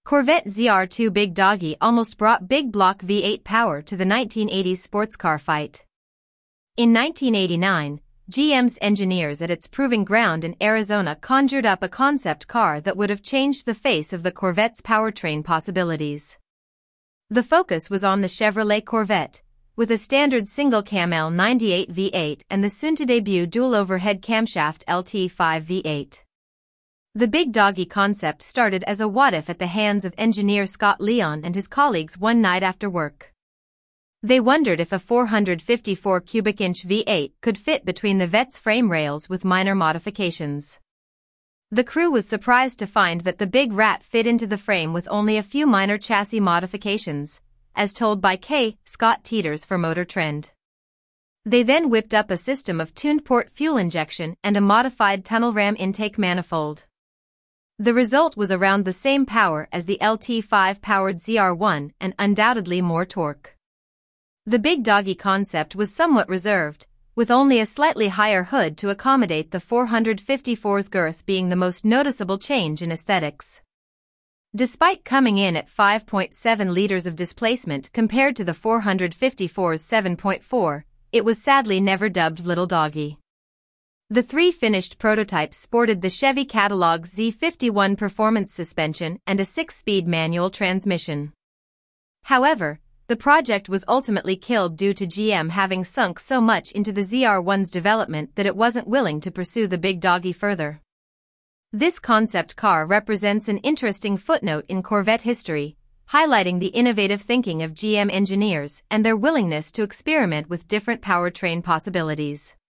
Corvette ZR2 Big Doggy almost brought big block V8 power to the 1980s sports car fight. In 1989, GM's engineers at its proving ground in Arizona conjured up a concept car that would have changed the face of the Corvette's powertrain possibilities. The focus was on the Chevrolet Corvette, with a standard single-cam L98 V8 and the soon-to-debut dual-overhead camshaft LT5 V8. The Big Doggy concept started as a what-if at the hands of engineer Scott Leon and his colleagues one night after work. They wondered if a 454 cubic inch V8 could fit between the Vette's frame rails with minor modifications. The crew was surprised to find that the Big Rat fit into the frame with only a few minor chassis modifications, as told by K. Scott Teeters for Motor Trend. They then whipped up a system of tuned port fuel injection and a modified tunnel ram intake manifold. The result was around the same power as the LT5-powered ZR1 and undoubtedly more torque. The Big Doggy concept was somewhat reserved, with only a slightly higher hood to accommodate the 454's girth being the most noticeable change in aesthetics. Despite coming in at 5.7 liters of displacement compared to the 454's 7.4, it was sadly never dubbed Little Doggy. The three finished prototypes sported the Chevy catalog's Z51 performance suspension and a 6-speed manual transmission. However, the project was ultimately killed due to GM having sunk so much into the ZR1's development that it wasn't willing to pursue the Big Doggy further. This concept car represents an interesting footnote in Corvette history, highlighting the innovative thinking of GM engineers and their willingness to experiment with different powertrain possibilities.